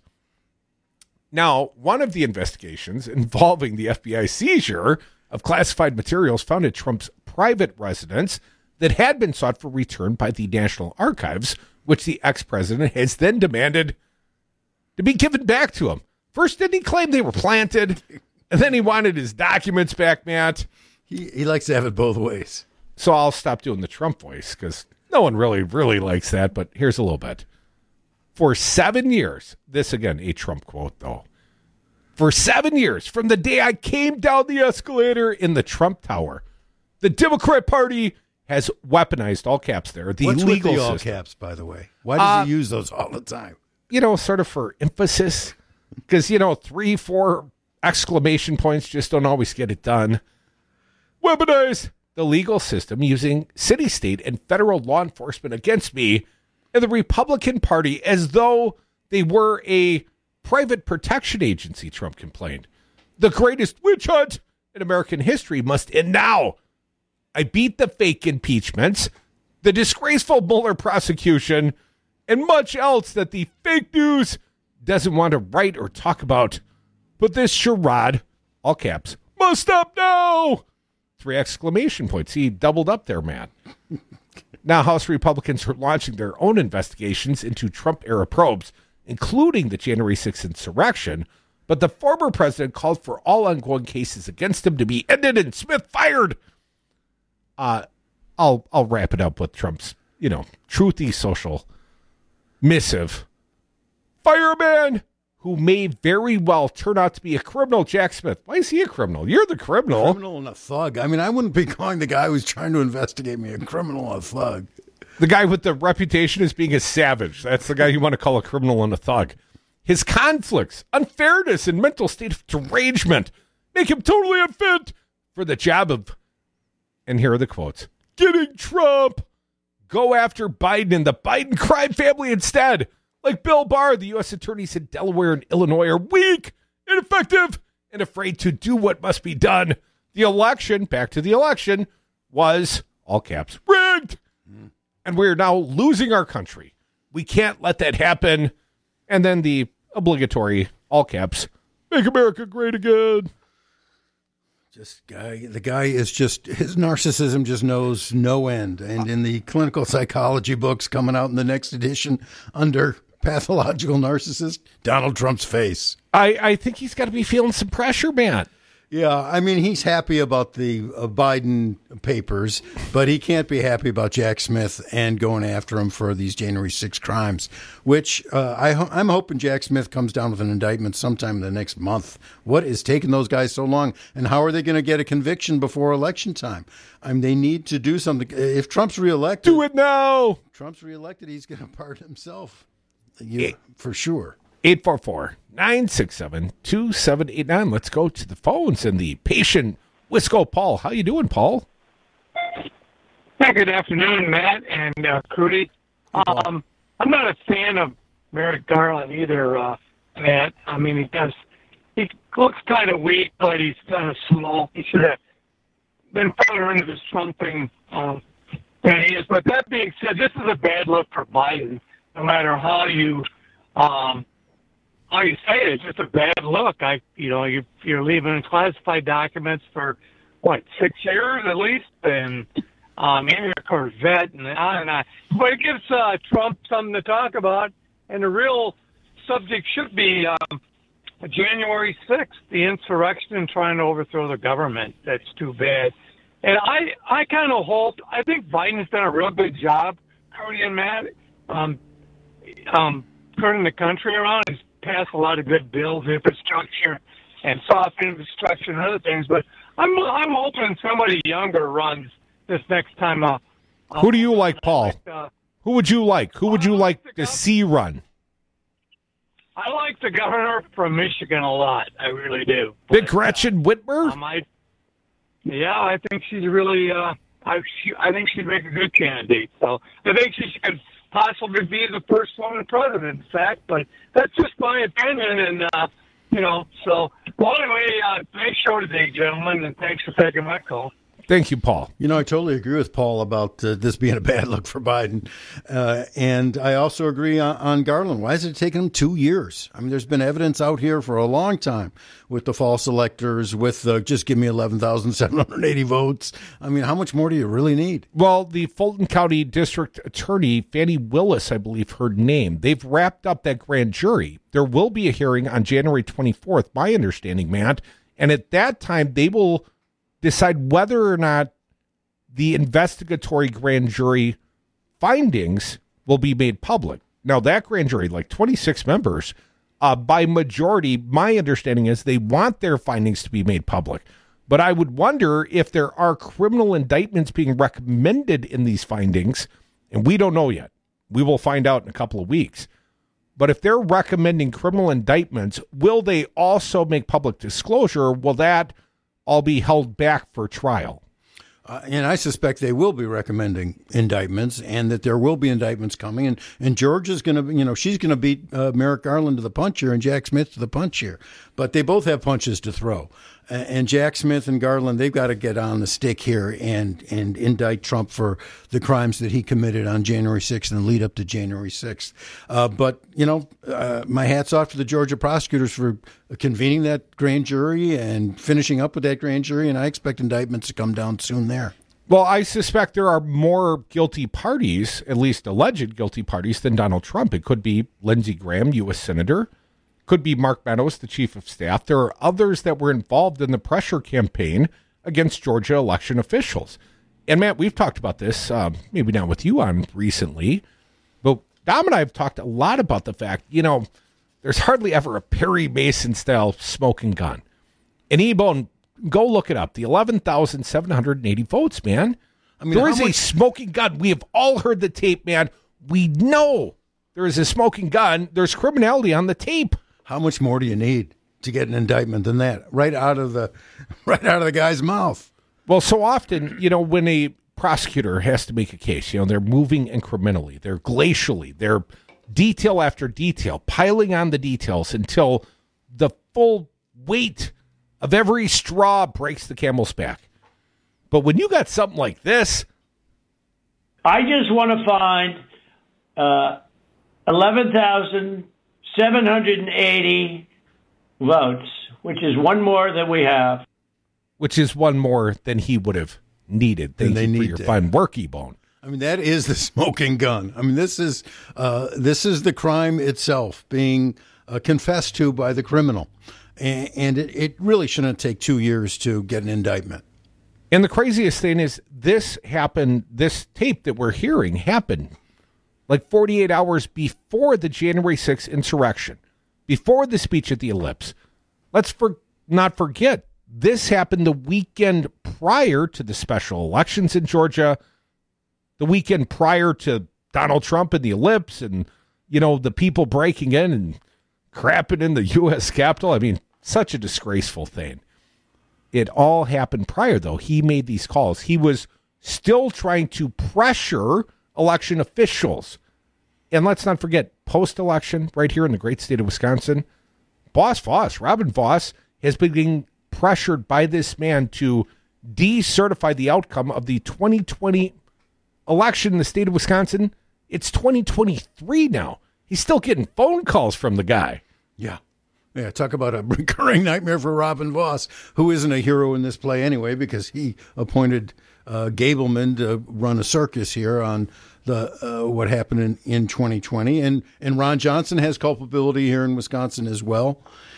Now, one of the investigations involving the FBI seizure of classified materials found at Trump's private residence that had been sought for return by the National Archives, which the ex-president has then demanded to be given back to him. First, didn't he claim they were planted? And then he wanted his documents back, Matt. He likes to have it both ways. So I'll stop doing the Trump voice because no one really likes that, but here's a little bit. For 7 years, this again, a Trump quote though. For 7 years, from the day I came down the escalator in the Trump Tower, the Democrat Party has weaponized, all caps there, the What's legal with the all system. caps, by the way? Why does he use those all the time? You know, sort of for emphasis. Because, 3-4 exclamation points just don't always get it done. Weaponize the legal system using city, state, and federal law enforcement against me and the Republican Party as though they were a private protection agency, Trump complained. The greatest witch hunt in American history must end now. I beat the fake impeachments, the disgraceful Mueller prosecution, and much else that the fake news doesn't want to write or talk about. But this charade, all caps, must stop now! 3 exclamation points. He doubled up there, man. Now, House Republicans are launching their own investigations into Trump-era probes, including the January 6th insurrection, but the former president called for all ongoing cases against him to be ended and Smith fired. I'll wrap it up with Trump's, Truthy Social missive. Fireman who may very well turn out to be a criminal, Jack Smith. Why is he a criminal? You're the criminal. Criminal and a thug. I mean, I wouldn't be calling the guy who's trying to investigate me a criminal or a thug. The guy with the reputation as being a savage. That's the guy you want to call a criminal and a thug. His conflicts, unfairness, and mental state of derangement make him totally unfit for the job of, and here are the quotes, getting Trump. Go after Biden and the Biden crime family instead. Like Bill Barr, the U.S. attorneys in Delaware and Illinois are weak, ineffective, and afraid to do what must be done. The election, back to the election, was, all caps, rigged. And we're now losing our country. We can't let that happen. And then the obligatory, all caps, make America great again. The guy is just, his narcissism just knows no end. And in the clinical psychology books coming out in the next edition under pathological narcissist, Donald Trump's face. I think he's got to be feeling some pressure, man. Yeah, I mean, he's happy about the Biden papers, but he can't be happy about Jack Smith and going after him for these January 6 crimes, which I'm hoping Jack Smith comes down with an indictment sometime in the next month. What is taking those guys so long, and how are they going to get a conviction before election time? I mean, they need to do something. If Trump's reelected... Do it now! Trump's reelected, he's going to pardon himself. For sure. 844-967-2789. Let's go to the phones and the patient Wisco Paul. How you doing, Paul? Hey, good afternoon, Matt and Crudy. I'm not a fan of Merrick Garland either, Matt. I mean, he looks kind of weak, but he's kind of small. He should have been further into this Trump thing than he is. But that being said, this is a bad look for Biden, no matter how you say it. It's just a bad look. You're leaving classified documents for 6 years at least, and in your Corvette and on and on. But it gives Trump something to talk about, and the real subject should be January 6th, the insurrection and trying to overthrow the government. That's too bad. And I kind of hope, I think Biden's done a real good job, Cody and Matt, turning the country around. He's passed a lot of good bills, infrastructure and soft infrastructure and other things. But I'm hoping somebody younger runs this next time up. Who do you like, Paul? Who would you like? Who would you like to see run? I like the governor from Michigan a lot. I really do. Big Gretchen Whitmer? I think she's really. I think she'd make a good candidate. So I think she could possibly be the first woman president. In fact, but that's just my opinion. And So anyway, nice show today, gentlemen, and thanks for taking my call. Thank you, Paul. I totally agree with Paul about this being a bad look for Biden. And I also agree on Garland. Why is it taking him 2 years? I mean, there's been evidence out here for a long time with the false electors, with just give me 11,780 votes. I mean, how much more do you really need? Well, the Fulton County District Attorney, Fannie Willis, I believe her name, they've wrapped up that grand jury. There will be a hearing on January 24th, my understanding, Matt. And at that time, they will decide whether or not the investigatory grand jury findings will be made public. Now, that grand jury, like 26 members, by majority, my understanding is they want their findings to be made public. But I would wonder if there are criminal indictments being recommended in these findings, and we don't know yet. We will find out in a couple of weeks. But if they're recommending criminal indictments, will they also make public disclosure? Will that all be held back for trial? And I suspect they will be recommending indictments, and that there will be indictments coming. And Georgia's going to, she's going to beat Merrick Garland to the punch here and Jack Smith to the punch here. But they both have punches to throw. And Jack Smith and Garland, they've got to get on the stick here and indict Trump for the crimes that he committed on January 6th and lead up to January 6th. But my hat's off to the Georgia prosecutors for convening that grand jury and finishing up with that grand jury, and I expect indictments to come down soon there. Well, I suspect there are more guilty parties, at least alleged guilty parties, than Donald Trump. It could be Lindsey Graham, U.S. Senator. Could be Mark Meadows, the chief of staff. There are others that were involved in the pressure campaign against Georgia election officials. And, Matt, we've talked about this, maybe not with you on recently, but Dom and I have talked a lot about the fact, there's hardly ever a Perry Mason-style smoking gun. And E-Bone, go look it up. The 11,780 votes, man. I mean, there is a smoking gun. We have all heard the tape, man. We know there is a smoking gun. There's criminality on the tape. How much more do you need to get an indictment than that? Right out of the guy's mouth. Well, so often, when a prosecutor has to make a case, they're moving incrementally, they're glacially, they're detail after detail, piling on the details until the full weight of every straw breaks the camel's back. But when you got something like this, I just want to find 11,780 votes, which is one more than we have. Which is one more than he would have needed. Thank you for your fine work, E-Bone. I mean, that is the smoking gun. I mean, this is the crime itself being confessed to by the criminal. And it really shouldn't take 2 years to get an indictment. And the craziest thing is this tape that we're hearing happened like 48 hours before the January 6th insurrection, before the speech at the Ellipse. Let's not forget, this happened the weekend prior to the special elections in Georgia, the weekend prior to Donald Trump and the Ellipse and, the people breaking in and crapping in the U.S. Capitol. I mean, such a disgraceful thing. It all happened prior, though. He made these calls. He was still trying to pressure election officials. And let's not forget, post-election, right here in the great state of Wisconsin, Robin Vos, has been getting pressured by this man to decertify the outcome of the 2020 election in the state of Wisconsin. It's 2023 now. He's still getting phone calls from the guy. Yeah. Yeah, talk about a recurring nightmare for Robin Vos, who isn't a hero in this play anyway, because he appointed Gableman to run a circus here on the what happened in 2020. And Ron Johnson has culpability here in Wisconsin as well.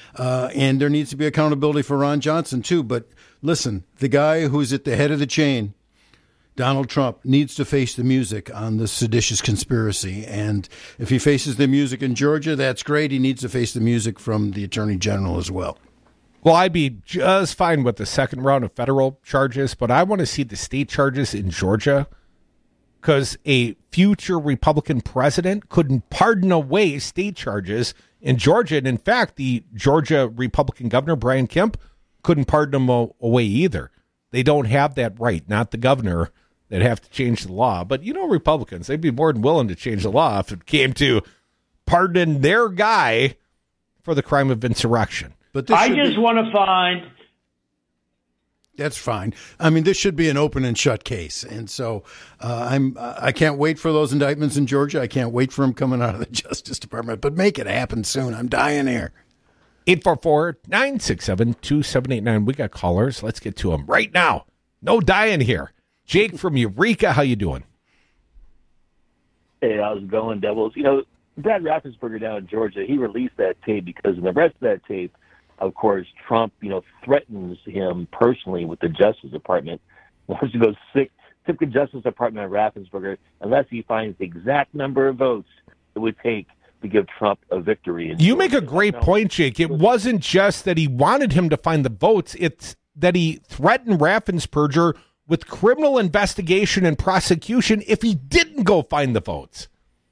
And there needs to be accountability for Ron Johnson, too. But listen, the guy who's at the head of the chain, Donald Trump, needs to face the music on the seditious conspiracy. And if he faces the music in Georgia, that's great. He needs to face the music from the Attorney General as well. Well, I'd be just fine with the second round of federal charges, but I want to see the state charges in Georgia, because a future Republican president couldn't pardon away state charges in Georgia. And in fact, the Georgia Republican governor, Brian Kemp, couldn't pardon them away either. They don't have that right, not the governor. They'd have to change the law. But, you know, Republicans, they'd be more than willing to change the law if it came to pardoning their guy for the crime of insurrection. But I just want to find... That's fine. I mean, this should be an open and shut case. And so I can't wait for those indictments in Georgia. I can't wait for them coming out of the Justice Department. But make it happen soon. I'm dying here. 844-967-2789. We got callers. Let's get to them right now. No dying here. Jake from Eureka, how you doing? Hey, how's it going, Devils? You know, Brad Raffensperger down in Georgia, he released that tape because in the rest of that tape, of course, Trump, threatens him personally with the Justice Department. Wants to go tip the Justice Department of Raffensperger unless he finds the exact number of votes it would take to give Trump a victory. You make a great point, Jake. It wasn't just that he wanted him to find the votes. It's that he threatened Raffensperger with criminal investigation and prosecution if he didn't go find the votes.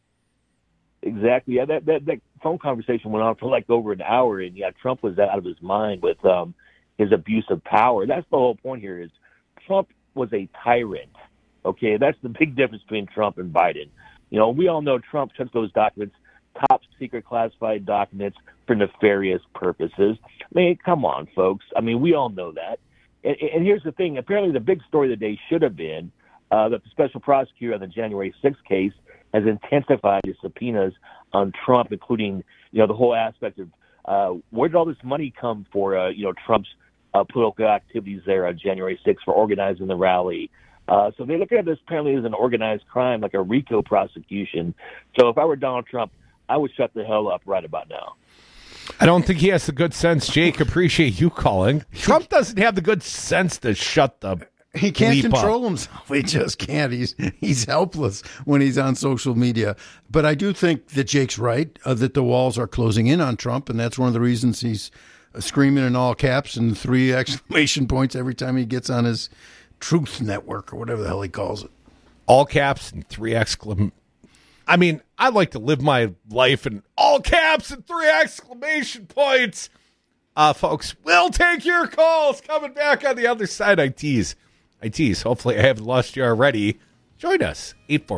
Exactly. Yeah, that phone conversation went on for like over an hour, and Trump was out of his mind with his abuse of power. That's the whole point here is Trump was a tyrant. Okay, that's the big difference between Trump and Biden. We all know Trump took those documents, top secret classified documents, for nefarious purposes. I mean, come on, folks. I mean, we all know that. And here's the thing. Apparently the big story of the day should have been that the special prosecutor on the January 6th case has intensified his subpoenas on Trump, including, the whole aspect of where did all this money come for, Trump's political activities there on January 6th for organizing the rally. So they look at this apparently as an organized crime, like a RICO prosecution. So if I were Donald Trump, I would shut the hell up right about now. I don't think he has the good sense, Jake. Appreciate you calling. Trump doesn't have the good sense to shut the He can't control up. himself. He just can't. He's helpless when he's on social media. But I do think that Jake's right, that the walls are closing in on Trump, and that's one of the reasons he's screaming in all caps and 3 exclamation points every time he gets on his Truth Network or whatever the hell he calls it. All caps and 3 exclamation. I mean, I like to live my life in all caps and 3 exclamation points. Folks, we'll take your calls. Coming back on the other side, I tease. Hopefully I haven't lost you already. Join us,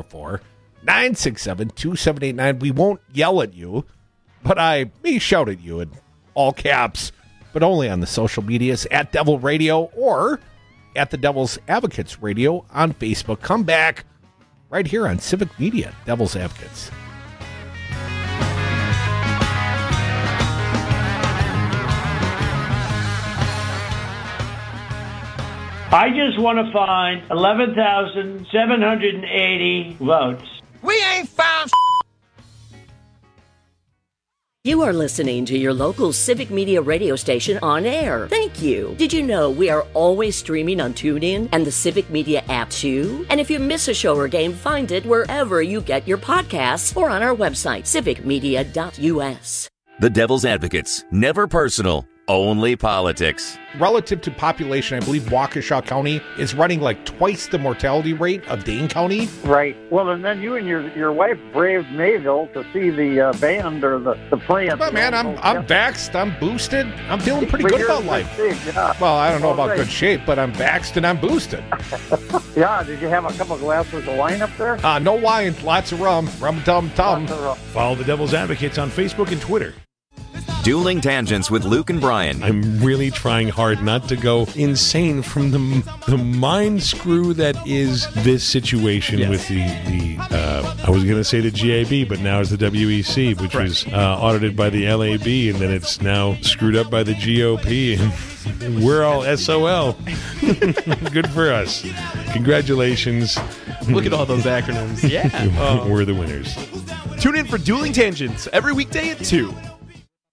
844-967-2789. We won't yell at you, but I may shout at you in all caps, but only on the social medias at Devil Radio or at the Devil's Advocates Radio on Facebook. Come back right here on Civic Media, Devil's Advocates. I just want to find 11,780 votes. We ain't found. You are listening to your local Civic Media radio station on air. Thank you. Did you know we are always streaming on TuneIn and the Civic Media app too? And if you miss a show or game, find it wherever you get your podcasts or on our website, civicmedia.us. The Devil's Advocates. Never personal, only politics. Relative to population, I believe Waukesha County is running like twice the mortality rate of Dane County. Right. Well, and then you and your wife braved Mayville to see the band or the play. But man, I'm vaxxed, I'm boosted, I'm feeling pretty good about life. Well, I don't know about good shape, but I'm vaxxed and I'm boosted. Yeah, did you have a couple of glasses of wine up there? No wine, lots of rum, tum-tum. Follow the Devil's Advocates on Facebook and Twitter. Dueling Tangents with Luke and Brian. I'm really trying hard not to go insane from the mind screw that is this situation with the I was going to say the GAB, but now it's the WEC, which was audited by the LAB, and then it's now screwed up by the GOP, and we're all SOL. Good for us. Congratulations. Look at all those acronyms. Yeah. We're the winners. Tune in for Dueling Tangents every weekday at 2.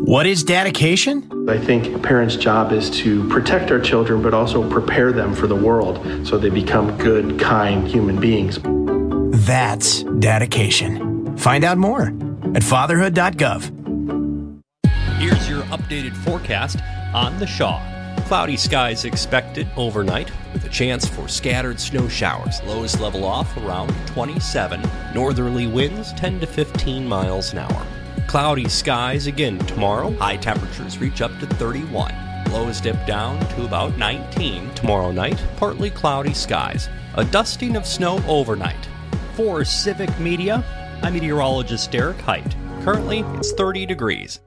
What is dedication? I think a parent's job is to protect our children, but also prepare them for the world so they become good, kind human beings. That's dedication. Find out more at fatherhood.gov. Here's your updated forecast on the Shaw. Cloudy skies expected overnight with a chance for scattered snow showers. Lows level off around 27. Northerly winds 10 to 15 miles an hour. Cloudy skies again tomorrow. High temperatures reach up to 31. Lows dip down to about 19 tomorrow night. Partly cloudy skies. A dusting of snow overnight. For Civic Media, I'm meteorologist Derek Height. Currently, it's 30 degrees.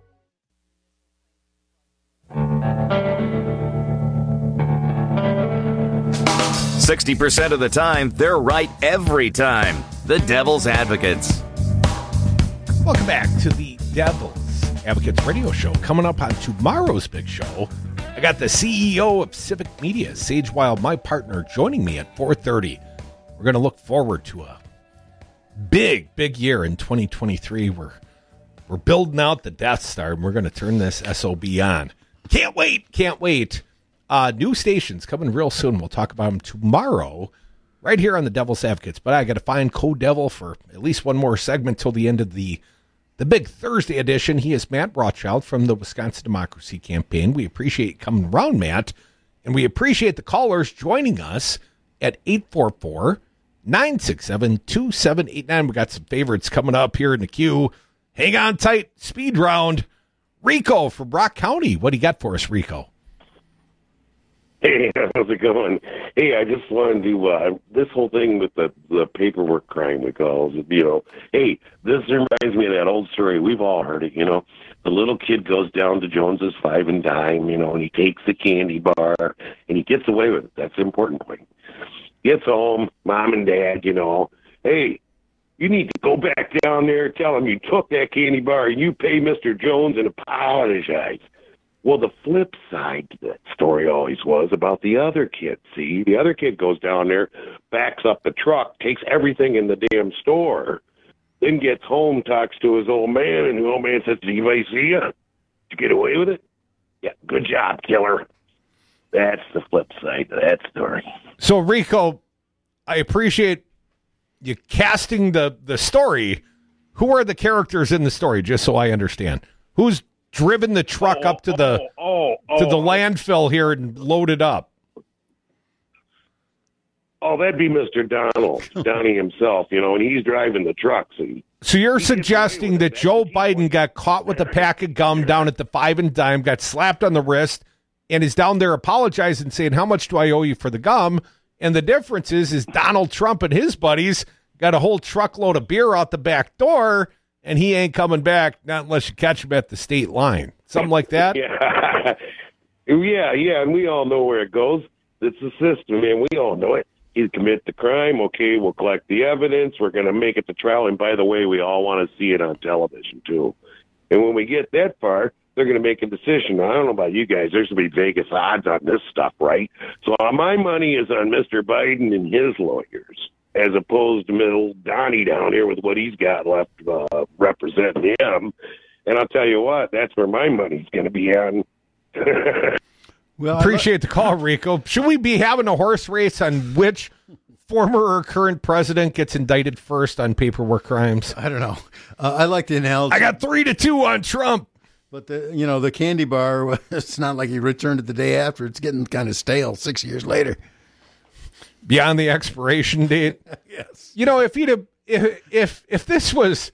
60% of the time, they're right every time. The Devil's Advocates. Welcome back to the Devil's Advocates radio show. Coming up on tomorrow's big show, I got the CEO of Civic Media, Sage Wild, my partner, joining me at 4:30. We're going to look forward to a big year in 2023. We're building out the Death Star, and we're going to turn this SOB on. Can't wait. New stations coming real soon. We'll talk about them tomorrow right here on the Devil's Advocates. But I got to find Co-Devil for at least one more segment till the end of the big Thursday edition. He is Matt Rothschild from the Wisconsin Democracy Campaign. We appreciate you coming around, Matt. And we appreciate the callers joining us at 844-967-2789. We got some favorites coming up here in the queue. Hang on tight. Speed round. Rico from Brock County. What do you got for us, Rico? Hey, how's it going? Hey, I just wanted to, this whole thing with the paperwork crime we call, hey, this reminds me of that old story. We've all heard it, The little kid goes down to Jones's Five and Dime, and he takes the candy bar, and he gets away with it. That's the important point. Gets home, mom and dad, hey, you need to go back down there, tell him you took that candy bar, and you pay Mr. Jones and apologize. Well, the flip side to that story always was about the other kid. See, the other kid goes down there, backs up the truck, takes everything in the damn store, then gets home, talks to his old man, and the old man says, "Did anybody see you? Did you get away with it? Yeah, good job, killer." That's the flip side of that story. So, Rico, I appreciate you casting the story. Who are the characters in the story, just so I understand? Who's driven the truck up to the landfill here and loaded up? Oh, that'd be Mr. Donnie himself, and he's driving the trucks. So you're suggesting that Joe Biden got caught with a pack of gum down at the Five and Dime, got slapped on the wrist, and is down there apologizing, saying, "How much do I owe you for the gum?" And the difference is Donald Trump and his buddies got a whole truckload of beer out the back door, and he ain't coming back, not unless you catch him at the state line. Something like that? Yeah, and we all know where it goes. It's the system, man. We all know it. He commit the crime. Okay, we'll collect the evidence. We're going to make it to trial. And by the way, we all want to see it on television, too. And when we get that far, they're going to make a decision. I don't know about you guys. There's going to be Vegas odds on this stuff, right? So my money is on Mr. Biden and his lawyers, as opposed to middle Donnie down here with what he's got left representing him. And I'll tell you what, that's where my money's going to be on. Well, appreciate the call, Rico. Should we be having a horse race on which former or current president gets indicted first on paperwork crimes? I don't know. I like the analogy. I got 3-2 on Trump. But the candy bar, it's not like he returned it the day after. It's getting kind of stale 6 years later. Beyond the expiration date. Yes. If this was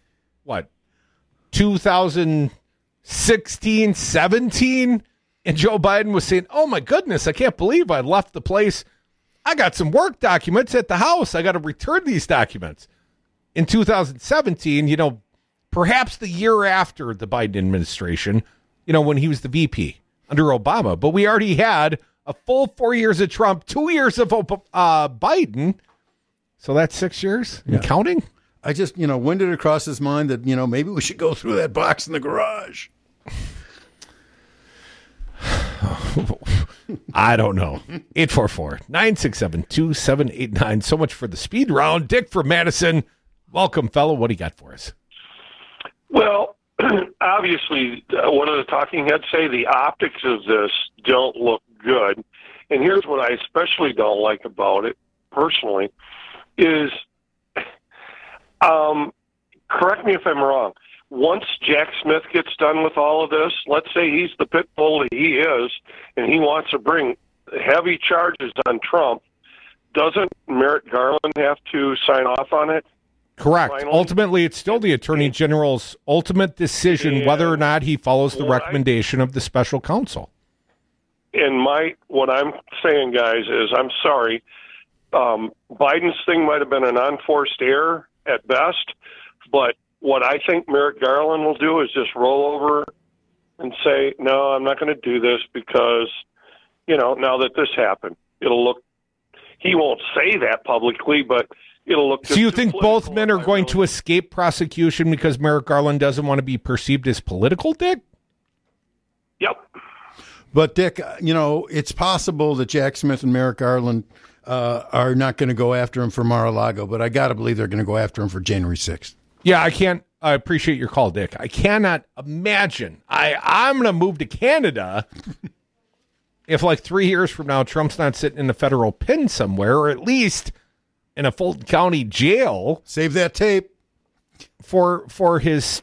2016, 17, and Joe Biden was saying, "Oh my goodness, I can't believe I left the place. I got some work documents at the house. I got to return these documents." In 2017, perhaps the year after the Biden administration, when he was the VP under Obama, but we already had a full 4 years of Trump, 2 years of Biden. So that's 6 years and counting. I just, when did it cross his mind that, maybe we should go through that box in the garage? I don't know. 844-967-2789. So much for the speed round. Dick from Madison. Welcome, fellow. What do you got for us? Well, obviously, what do the talking heads say? The optics of this don't look good. And here's what I especially don't like about it, personally, is, correct me if I'm wrong, once Jack Smith gets done with all of this, let's say he's the pit bull that he is, and he wants to bring heavy charges on Trump, doesn't Merrick Garland have to sign off on it? Correct. Finally? Ultimately, it's still the Attorney General's ultimate decision whether or not he follows the recommendation of the special counsel. And what I'm saying, guys, is I'm sorry. Biden's thing might have been an unforced error at best, but what I think Merrick Garland will do is just roll over and say, no, I'm not going to do this because, now that this happened, it'll look, he won't say that publicly, but it'll look. So you think both men are going to escape prosecution because Merrick Garland doesn't want to be perceived as political, Dick? Yep. But, Dick, it's possible that Jack Smith and Merrick Garland are not going to go after him for Mar-a-Lago, but I got to believe they're going to go after him for January 6th. Yeah, I appreciate your call, Dick. I cannot imagine. I'm going to move to Canada if, 3 years from now, Trump's not sitting in a federal pen somewhere, or at least in a Fulton County jail. Save that tape. For his,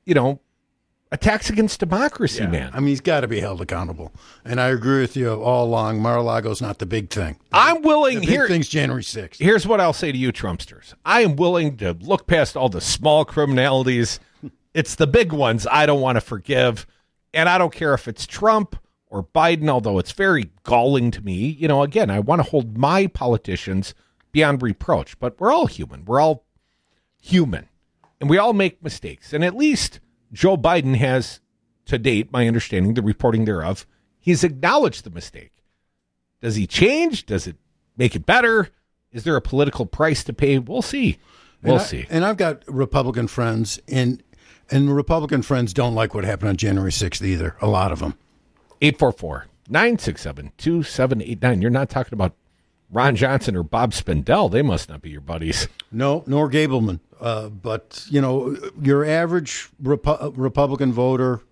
attacks against democracy, man. I mean, he's got to be held accountable. And I agree with you all along. Mar-a-Lago's not the big thing. I'm willing. The big thing's January 6th. Here's what I'll say to you, Trumpsters. I am willing to look past all the small criminalities. It's the big ones I don't want to forgive. And I don't care if it's Trump or Biden, although it's very galling to me. Again, I want to hold my politicians beyond reproach. But we're all human. We're all human. And we all make mistakes. And at least Joe Biden has, to date, my understanding, the reporting thereof, he's acknowledged the mistake. Does he change? Does it make it better? Is there a political price to pay? We'll see. We'll see. And I've got Republican friends, and Republican friends don't like what happened on January 6th either, a lot of them. 844-967-2789. You're not talking about Ron Johnson or Bob Spindell. They must not be your buddies. No, nor Gableman. But, your average Republican voter,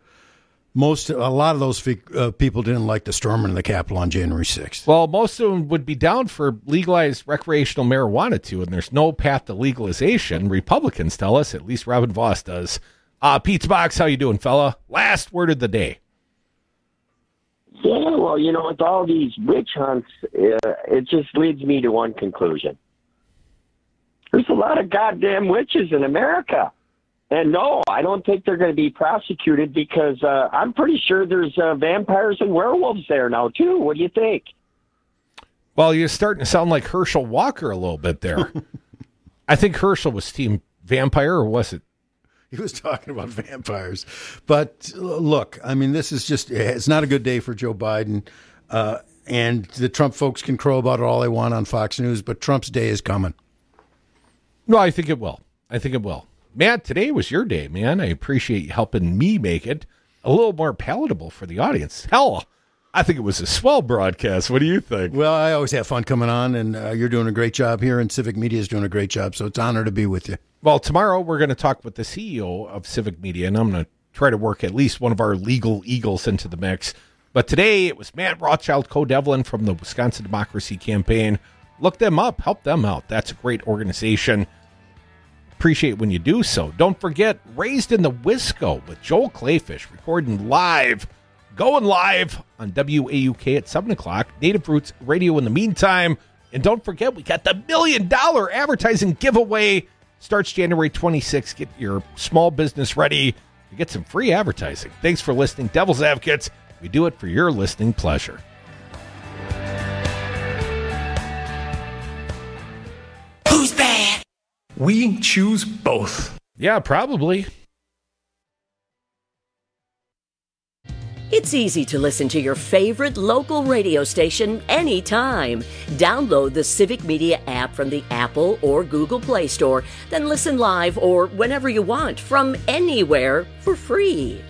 a lot of those people didn't like the storming of the Capitol on January 6th. Well, most of them would be down for legalized recreational marijuana, too, and there's no path to legalization. Republicans tell us, at least Robin Voss does. Pete's Box, how you doing, fella? Last word of the day. Yeah, well, with all these witch hunts, it just leads me to one conclusion. There's a lot of goddamn witches in America. And no, I don't think they're going to be prosecuted because I'm pretty sure there's vampires and werewolves there now, too. What do you think? Well, you're starting to sound like Herschel Walker a little bit there. I think Herschel was team vampire, or was it? He was talking about vampires. But look, I mean, this is it's not a good day for Joe Biden. And the Trump folks can crow about it all they want on Fox News, but Trump's day is coming. No, I think it will. Matt, today was your day, man. I appreciate you helping me make it a little more palatable for the audience. Hell, I think it was a swell broadcast. What do you think? Well, I always have fun coming on, and you're doing a great job here, and Civic Media is doing a great job, so it's an honor to be with you. Well, tomorrow we're going to talk with the CEO of Civic Media, and I'm going to try to work at least one of our legal eagles into the mix. But today it was Matt Rothschild, Co-Devlin from the Wisconsin Democracy Campaign. Look them up. Help them out. That's a great organization. Appreciate when you do so. Don't forget, Raised in the Wisco with Joel Clayfish, recording live, going live on WAUK at 7 o'clock. Native Roots Radio in the meantime. And don't forget, we got the $1 million advertising giveaway. Starts January 26th. Get your small business ready to get some free advertising. Thanks for listening, Devil's Advocates. We do it for your listening pleasure. Who's bad? We choose both. Yeah, probably. It's easy to listen to your favorite local radio station anytime. Download the Civic Media app from the Apple or Google Play Store, then listen live or whenever you want from anywhere for free.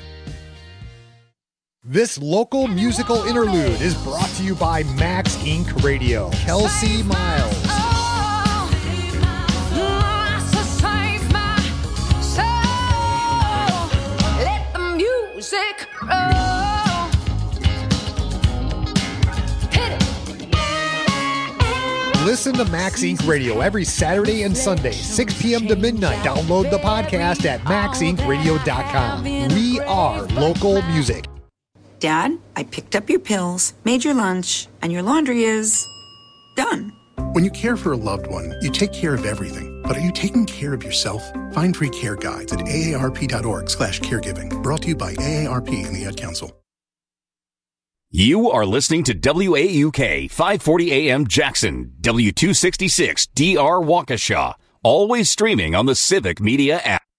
This local musical interlude is brought to you by Max Inc. Radio. Kelsey Miles. Listen to Max Inc. Radio every Saturday and Sunday, 6 p.m. to midnight. Download the podcast at maxincradio.com. We are local music. Dad, I picked up your pills, made your lunch, and your laundry is done. When you care for a loved one, you take care of everything. But are you taking care of yourself? Find free care guides at aarp.org/caregiving. Brought to you by AARP and the Ad Council. You are listening to WAUK 540 AM Jackson, W266 DR Waukesha, always streaming on the Civic Media app.